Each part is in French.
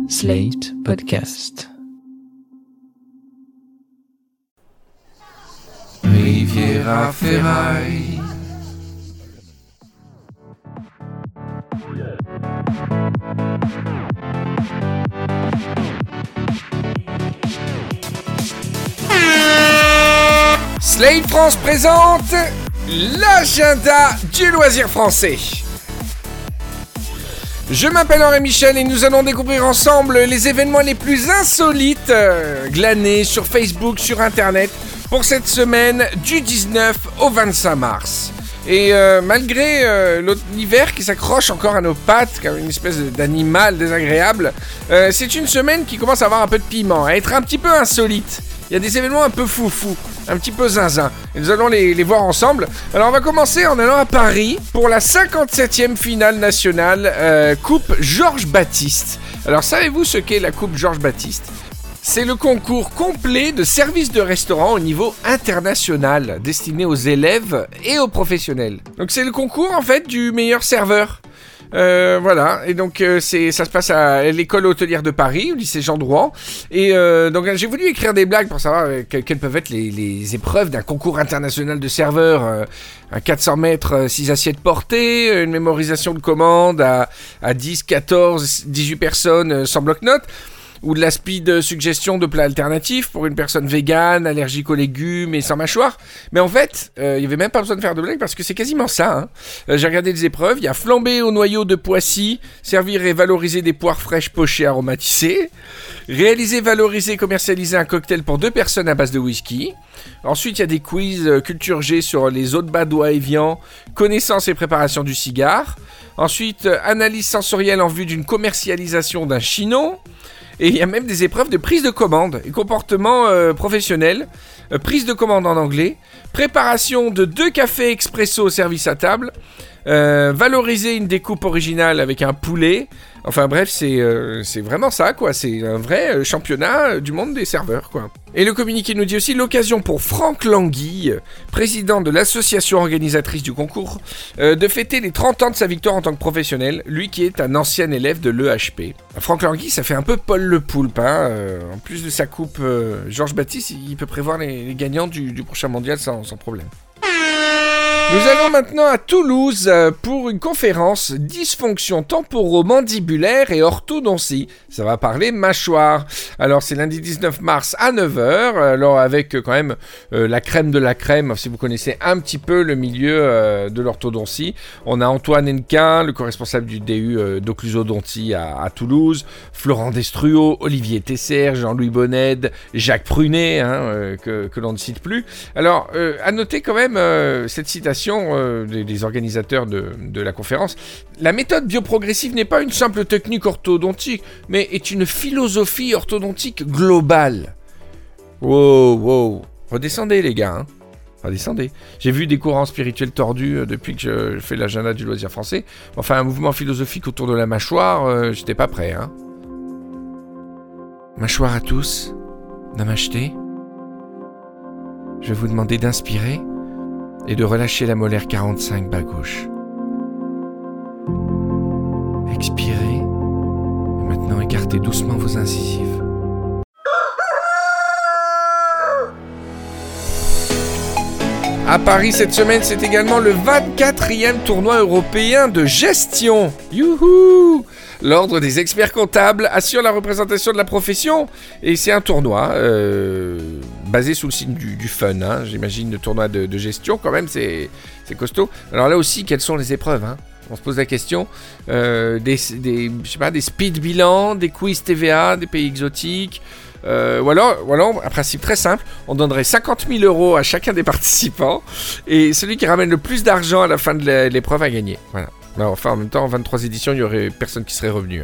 Slate Podcast. Riviera Ferraille. Slate France présente l'agenda du loisir français. Je m'appelle Henri Michel et nous allons découvrir ensemble les événements les plus insolites glanés sur Facebook, sur Internet pour cette semaine du 19 au 25 mars. Et malgré l'hiver qui s'accroche encore à nos pattes, comme une espèce d'animal désagréable, c'est une semaine qui commence à avoir un peu de piment, à être un petit peu insolite. Il y a des événements un peu foufou, un petit peu zinzin. Et nous allons les voir ensemble. Alors on va commencer en allant à Paris pour la 57e finale nationale Coupe Georges Baptiste. Alors savez-vous ce qu'est la Coupe Georges Baptiste ? C'est le concours complet de services de restaurant au niveau international, destiné aux élèves et aux professionnels. Donc c'est le concours en fait du meilleur serveur. Voilà, et donc ça se passe à l'école hôtelière de Paris, au lycée Jean Drouin. Et donc j'ai voulu écrire des blagues pour savoir quelles peuvent être les épreuves d'un concours international de serveurs. Un 400 mètres, 6 assiettes portées, une mémorisation de commandes à 10, 14, 18 personnes sans bloc-notes. Ou de la speed suggestion de plats alternatifs pour une personne végane, allergique aux légumes et sans mâchoire. Mais en fait, il n'y avait même pas besoin de faire de blague parce que c'est quasiment ça. J'ai regardé les épreuves, il y a flambé au noyau de Poissy, servir et valoriser des poires fraîches pochées aromatisées, réaliser, valoriser, commercialiser un cocktail pour 2 personnes à base de whisky. Ensuite, il y a des quiz culture G sur les eaux de Badois et Evian, connaissance et préparation du cigare. Ensuite, analyse sensorielle en vue d'une commercialisation d'un chinon. Et il y a même des épreuves de prise de commande et comportement professionnel, prise de commande en anglais, préparation de 2 cafés expresso au service à table, valoriser une découpe originale avec un poulet. Enfin bref, c'est vraiment ça, quoi. C'est un vrai championnat du monde des serveurs, quoi. Et le communiqué nous dit aussi l'occasion pour Franck Languille, président de l'association organisatrice du concours, de fêter les 30 ans de sa victoire en tant que professionnel, lui qui est un ancien élève de l'EHP. Franck Languille, ça fait un peu Paul Le Poulpe, hein. En plus de sa coupe Georges Baptiste, il peut prévoir les gagnants du prochain mondial sans problème. Nous allons maintenant à Toulouse pour une conférence dysfonction temporomandibulaire et orthodontie. Ça va parler mâchoire. Alors c'est lundi 19 mars à 9h, alors avec quand même la crème de la crème, si vous connaissez un petit peu le milieu de l'orthodontie. On a Antoine Hennequin, le co-responsable du DU d'occlusodontie à Toulouse, Florent Destruau, Olivier Tesser, Jean-Louis Bonned, Jacques Prunet, que l'on ne cite plus. Alors à noter quand même cette citation des organisateurs de la conférence. La méthode bioprogressive n'est pas une simple technique orthodontique, mais est une philosophie orthodontique globale. Wow. Redescendez les gars, redescendez. J'ai vu des courants spirituels tordus depuis que je fais l'agenda du loisir français. Enfin, un mouvement philosophique autour de la mâchoire, j'étais pas prêt. Mâchoire à tous, namasté. Je vais vous demander d'inspirer et de relâcher la molaire 45 bas gauche. Expirez. Et maintenant, écartez doucement vos incisives. À Paris cette semaine, c'est également le 24e tournoi européen de gestion. Youhou! L'ordre des experts comptables assure la représentation de la profession et c'est un tournoi basé sous le signe du fun. J'imagine le tournoi de gestion quand même, c'est costaud. Alors là aussi, quelles sont les épreuves On se pose la question. Des speed bilans, des quiz TVA, des pays exotiques. Ou alors, un principe très simple, on donnerait 50 000 € à chacun des participants et celui qui ramène le plus d'argent à la fin de l'épreuve a gagné. Voilà. Alors, enfin, en même temps, en 23 éditions, il n'y aurait personne qui serait revenu.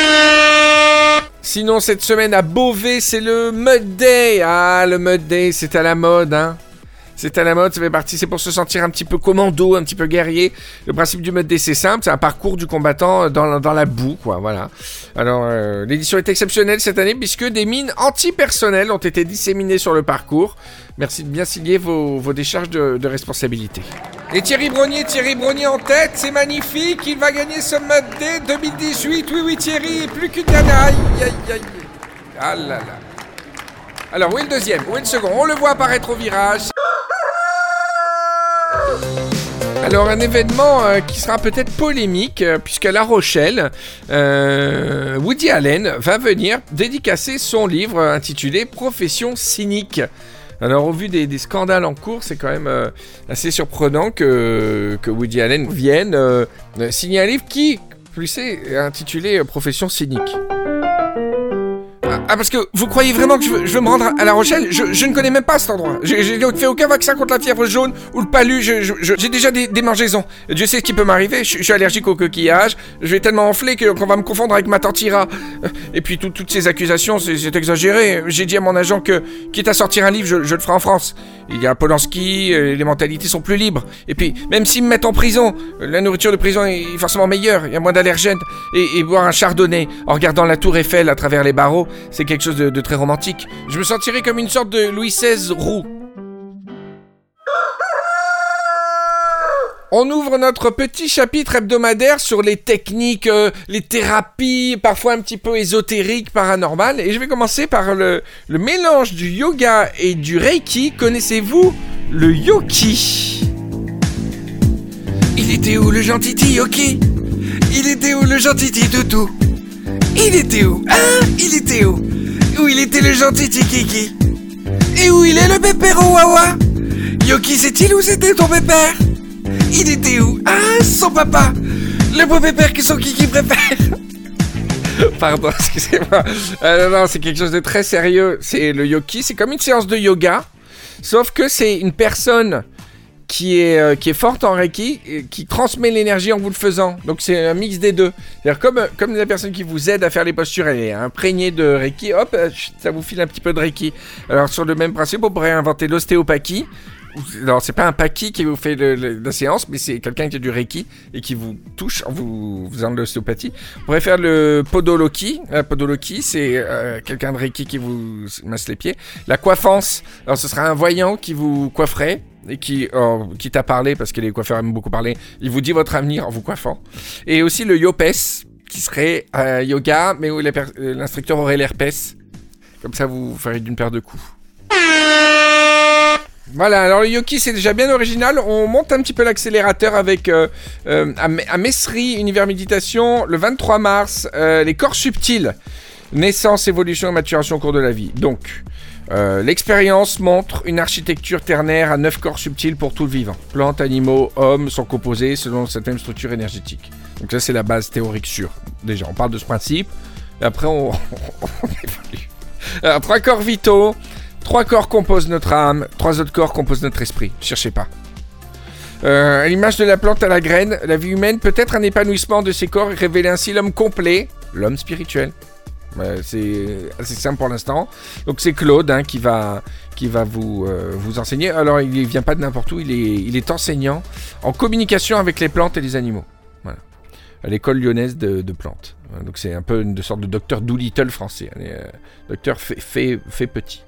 Sinon, cette semaine à Beauvais, c'est le Mud Day. Ah, le Mud Day, c'est à la mode. C'est à la mode, ça fait partie, c'est pour se sentir un petit peu commando, un petit peu guerrier. Le principe du mode D, c'est simple, c'est un parcours du combattant dans la boue, quoi, voilà. Alors, l'édition est exceptionnelle cette année puisque des mines antipersonnelles ont été disséminées sur le parcours. Merci de bien signer vos décharges de responsabilité. Et Thierry Brognier en tête, c'est magnifique, il va gagner ce mode D 2018. Oui, Thierry, plus qu'une dernière. Aïe. Ah là là. Alors, où est le deuxième? Où est le second? On le voit apparaître au virage. Alors, un événement qui sera peut-être polémique, puisqu'à La Rochelle, Woody Allen va venir dédicacer son livre intitulé « Profession cynique ». Alors, au vu des scandales en cours, c'est quand même assez surprenant que Woody Allen vienne signer un livre qui, plus est intitulé « Profession cynique ». Ah, parce que vous croyez vraiment que je veux me rendre à La Rochelle? Je ne connais même pas cet endroit. J'ai fait aucun vaccin contre la fièvre jaune ou le palu. J'ai déjà des démangeaisons. Dieu sait ce qui peut m'arriver. Je suis allergique aux coquillages. Je vais tellement enfler qu'on va me confondre avec ma tante Ira. Et puis toutes ces accusations, c'est exagéré. J'ai dit à mon agent que, quitte à sortir un livre, je le ferai en France. Il y a Polanski, les mentalités sont plus libres. Et puis, même s'ils me mettent en prison, la nourriture de prison est forcément meilleure. Il y a moins d'allergènes. Et boire un chardonnay en regardant la tour Eiffel à travers les barreaux, c'est quelque chose de très romantique. Je me sentirais comme une sorte de Louis XVI roux. On ouvre notre petit chapitre hebdomadaire sur les techniques, les thérapies, parfois un petit peu ésotériques, paranormales. Et je vais commencer par le mélange du yoga et du reiki. Connaissez-vous le yoki? Il était où le gentil yoki? Il était où le gentil toutou? Il était où? Hein? Il était où? Où il était le gentil Kiki? Et où il est le pépère au Wawa? Yoki, c'est-il où c'était ton pépère? Il était où? Ah, son papa! Le beau pépère que son Kiki préfère! Pardon, excusez-moi. Non, c'est quelque chose de très sérieux. C'est le yoki, c'est comme une séance de yoga, sauf que c'est une personne qui est forte en Reiki, qui transmet l'énergie en vous le faisant. Donc c'est un mix des deux. C'est-à-dire comme la personne qui vous aide à faire les postures, elle est imprégnée de Reiki, hop, ça vous file un petit peu de Reiki. Alors sur le même principe, on pourrait inventer l'ostéopathie. Alors c'est pas un paki qui vous fait la séance, mais c'est quelqu'un qui a du Reiki et qui vous touche en vous faisant de l'ostéopathie. On pourrait faire le podoloki. La podoloki, c'est quelqu'un de Reiki qui vous masse les pieds. La coiffance, alors ce sera un voyant qui vous coifferait et qui t'a parlé, parce que les coiffeurs aiment beaucoup parler, il vous dit votre avenir en vous coiffant. Et aussi le yopes, qui serait yoga, mais où l'instructeur aurait l'herpès. Comme ça, vous ferez d'une paire de coups. Voilà, alors le yoki, c'est déjà bien original. On monte un petit peu l'accélérateur avec à Messery, Univers Méditation, le 23 mars, les corps subtils, naissance, évolution et maturation au cours de la vie. Donc, l'expérience montre une architecture ternaire à 9 corps subtils pour tout le vivant. Plantes, animaux, hommes sont composés selon cette même structure énergétique. Donc ça, c'est la base théorique sûre. Déjà, on parle de ce principe, et après, on évolue. Alors, 3 corps vitaux. 3 corps composent notre âme, 3 autres corps composent notre esprit. Cherchez pas. À l'image de la plante à la graine, la vie humaine peut être un épanouissement de ses corps et révéler ainsi l'homme complet, l'homme spirituel. C'est assez simple pour l'instant. Donc c'est Claude qui va vous enseigner. Alors il vient pas de n'importe où, il est enseignant en communication avec les plantes et les animaux. Voilà. À l'école lyonnaise de plantes. Donc c'est un peu une sorte de docteur Doolittle français. Docteur fait petit.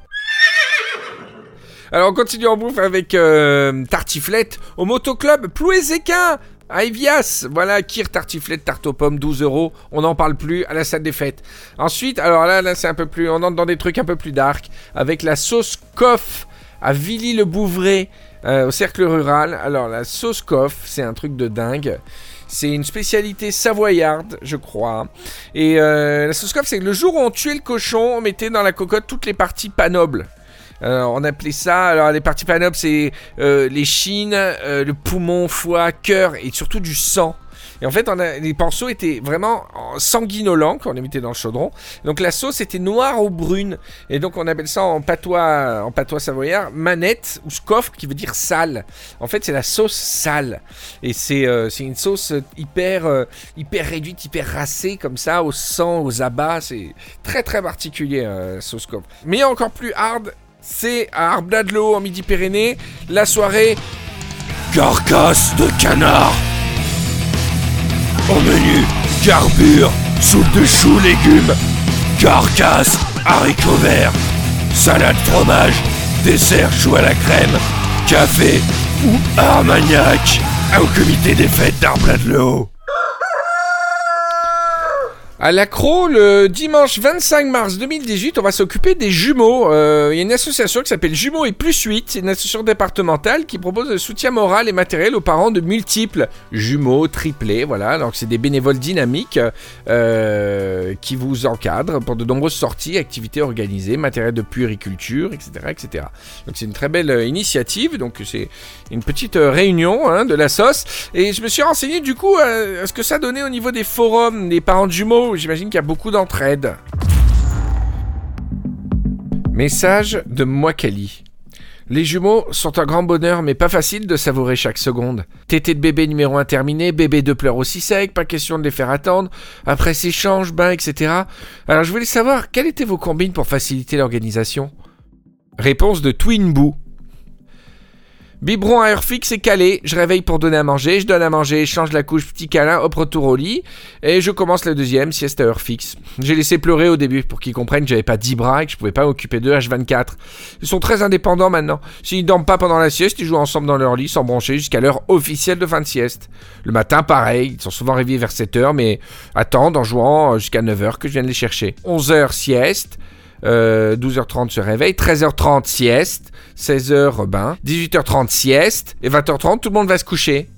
Alors on continue en bouffe avec tartiflette au motoclub Plouézéquin à Évias. Voilà, Kir tartiflette tarte aux pommes 12 €. On n'en parle plus à la salle des fêtes. Ensuite, alors là c'est un peu plus, on entre dans des trucs un peu plus dark avec la sauce coff à Villy-le-Bouvray au cercle rural. Alors la sauce coff, c'est un truc de dingue. C'est une spécialité savoyarde, je crois. Et la sauce coff, c'est que le jour où on tuait le cochon, on mettait dans la cocotte toutes les parties pas nobles. On appelait ça, alors les parties pas nobles, c'est les chines, le poumon, foie, cœur et surtout du sang. Et en fait, les pinceaux étaient vraiment sanguinolents quand on les mettait dans le chaudron. Donc la sauce était noire ou brune. Et donc on appelle ça en patois savoyard manette ou scoff, qui veut dire sale. En fait, c'est la sauce sale. Et c'est une sauce hyper réduite, hyper racée comme ça, au sang, aux abats. C'est très très particulier, sauce scoff. Mais encore plus hard, C'est à Arblat-de-Haut en Midi-Pyrénées, la soirée carcasse de canard. Au menu, garbure, soupe de choux, légumes, carcasse, haricots verts, salade fromage, dessert chou à la crème, café ou armagnac au comité des fêtes d'Arblat-de-Haut. À l'Accro, le dimanche 25 mars 2018, on va s'occuper des jumeaux. Il y a une association qui s'appelle Jumeaux et Plus 8. C'est une association départementale qui propose le soutien moral et matériel aux parents de multiples jumeaux, triplés. Voilà, donc c'est des bénévoles dynamiques qui vous encadrent pour de nombreuses sorties, activités organisées, matériel de puériculture, etc., etc. Donc c'est une très belle initiative. Donc c'est une petite réunion de la sauce. Et je me suis renseigné du coup à ce que ça donnait au niveau des forums des parents de jumeaux. J'imagine qu'il y a beaucoup d'entraide. Message de Moakali. Les jumeaux sont un grand bonheur, mais pas facile de savourer chaque seconde. Tété de bébé numéro 1 terminé, bébé 2 pleure aussi sec, pas question de les faire attendre. Après s'échange, bain, etc. Alors je voulais savoir, quelles étaient vos combines pour faciliter l'organisation ? Réponse de Twinboo. Biberon à heure fixe et calé, je réveille pour donner à manger, je donne à manger, je change la couche, petit câlin, hop, retour au lit, et je commence la deuxième, sieste à heure fixe. J'ai laissé pleurer au début pour qu'ils comprennent que j'avais pas 10 bras et que je pouvais pas m'occuper d'eux H24. Ils sont très indépendants maintenant. S'ils dorment pas pendant la sieste, ils jouent ensemble dans leur lit sans broncher jusqu'à l'heure officielle de fin de sieste. Le matin, pareil, ils sont souvent réveillés vers 7h, mais attendent en jouant jusqu'à 9h que je vienne les chercher. 11h, sieste. 12h30 se réveil, 13h30 sieste, 16h bain, 18h30 sieste, et 20h30 tout le monde va se coucher.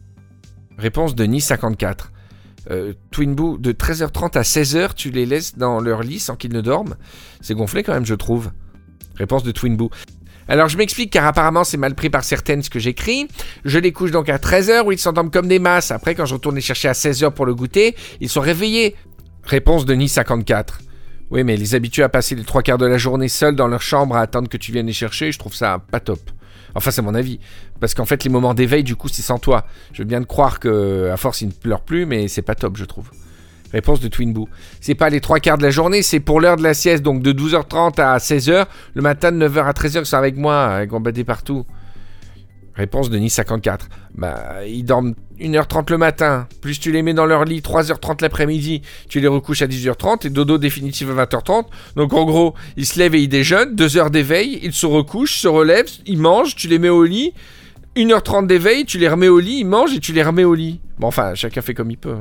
Réponse de Nice 54. Twinboo, de 13h30 à 16h, tu les laisses dans leur lit sans qu'ils ne dorment ? C'est gonflé quand même, je trouve. Réponse de Twinboo. Alors je m'explique car apparemment c'est mal pris par certaines ce que j'écris. Je les couche donc à 13h où ils s'endorment comme des masses. Après quand je retourne les chercher à 16h pour le goûter, ils sont réveillés. Réponse de Nice 54. Oui, mais les habituer à passer les 3 quarts de la journée seuls dans leur chambre à attendre que tu viennes les chercher, je trouve ça pas top. Enfin, c'est mon avis. Parce qu'en fait, les moments d'éveil, du coup, c'est sans toi. Je veux bien te croire que, à force, ils ne pleurent plus, mais c'est pas top, je trouve. Réponse de Twinboo. C'est pas les 3 quarts de la journée, c'est pour l'heure de la sieste, donc de 12h30 à 16h, le matin de 9h à 13h, ils sont avec moi, avec gambadé partout. Réponse de Nice 54. Bah, ils dorment 1h30 le matin, plus tu les mets dans leur lit 3h30 l'après-midi, tu les recouches à 18h30 et dodo définitif à 20h30. Donc en gros, ils se lèvent et ils déjeunent, 2 heures d'éveil, ils se recouchent, se relèvent, ils mangent, tu les mets au lit, 1h30 d'éveil, tu les remets au lit, ils mangent et tu les remets au lit. Bon enfin, chacun fait comme il peut.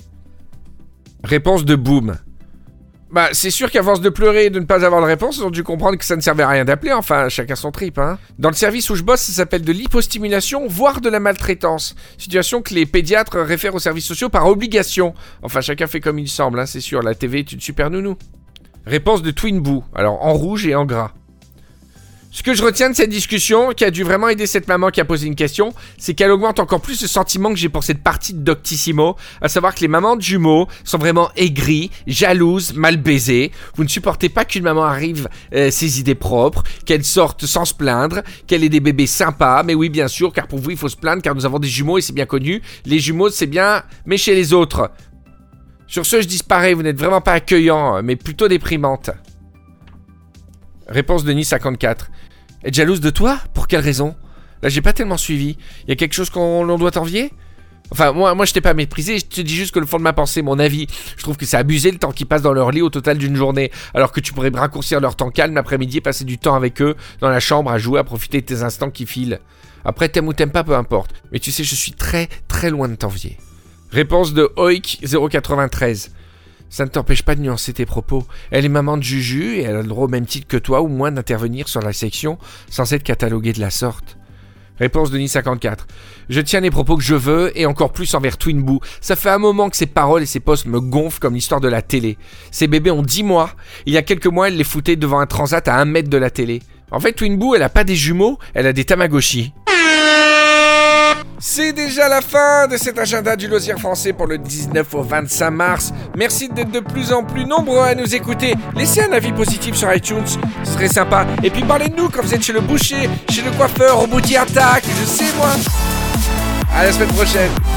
Réponse de Boom. Bah, c'est sûr qu'à force de pleurer et de ne pas avoir de réponse, ils ont dû comprendre que ça ne servait à rien d'appeler, enfin, chacun son trip, hein. Dans le service où je bosse, ça s'appelle de l'hypostimulation, voire de la maltraitance. Situation que les pédiatres réfèrent aux services sociaux par obligation. Enfin, chacun fait comme il semble, hein, c'est sûr, la TV est une super nounou. Réponse de Twinboo, alors en rouge et en gras. Ce que je retiens de cette discussion, qui a dû vraiment aider cette maman qui a posé une question, c'est qu'elle augmente encore plus le sentiment que j'ai pour cette partie de Doctissimo, à savoir que les mamans de jumeaux sont vraiment aigries, jalouses, mal baisées. Vous ne supportez pas qu'une maman arrive ses idées propres, qu'elle sorte sans se plaindre, qu'elle ait des bébés sympas, mais oui bien sûr, car pour vous il faut se plaindre, car nous avons des jumeaux et c'est bien connu, les jumeaux c'est bien, mais chez les autres. Sur ce, je disparais, vous n'êtes vraiment pas accueillant, mais plutôt déprimante. Réponse de Nice 54. Être jalouse de toi ? Pour quelle raison ? Là, j'ai pas tellement suivi. Il y a quelque chose qu'on doit t'envier ? Enfin, moi, je t'ai pas méprisé, je te dis juste que le fond de ma pensée, mon avis, je trouve que c'est abusé le temps qu'ils passent dans leur lit au total d'une journée, alors que tu pourrais raccourcir leur temps calme l'après-midi et passer du temps avec eux, dans la chambre, à jouer, à profiter de tes instants qui filent. Après, t'aimes ou t'aimes pas, peu importe. Mais tu sais, je suis très, très loin de t'envier. Réponse de Oik 093. Ça ne t'empêche pas de nuancer tes propos. Elle est maman de Juju et elle a le droit au même titre que toi ou moins d'intervenir sur la section sans être cataloguée de la sorte. Réponse de Nice 54. Je tiens les propos que je veux et encore plus envers Twinboo. Ça fait un moment que ses paroles et ses posts me gonflent comme l'histoire de la télé. Ces bébés ont 10 mois. Il y a quelques mois, elle les foutait devant un transat à 1 mètre de la télé. En fait, Twinboo, elle a pas des jumeaux, elle a des Tamagotchi. C'est déjà la fin de cet agenda du loisir français pour le 19 au 25 mars. Merci d'être de plus en plus nombreux à nous écouter. Laissez un avis positif sur iTunes, ce serait sympa. Et puis parlez de nous quand vous êtes chez le boucher, chez le coiffeur, au Bouti Attack, je sais moi. À la semaine prochaine.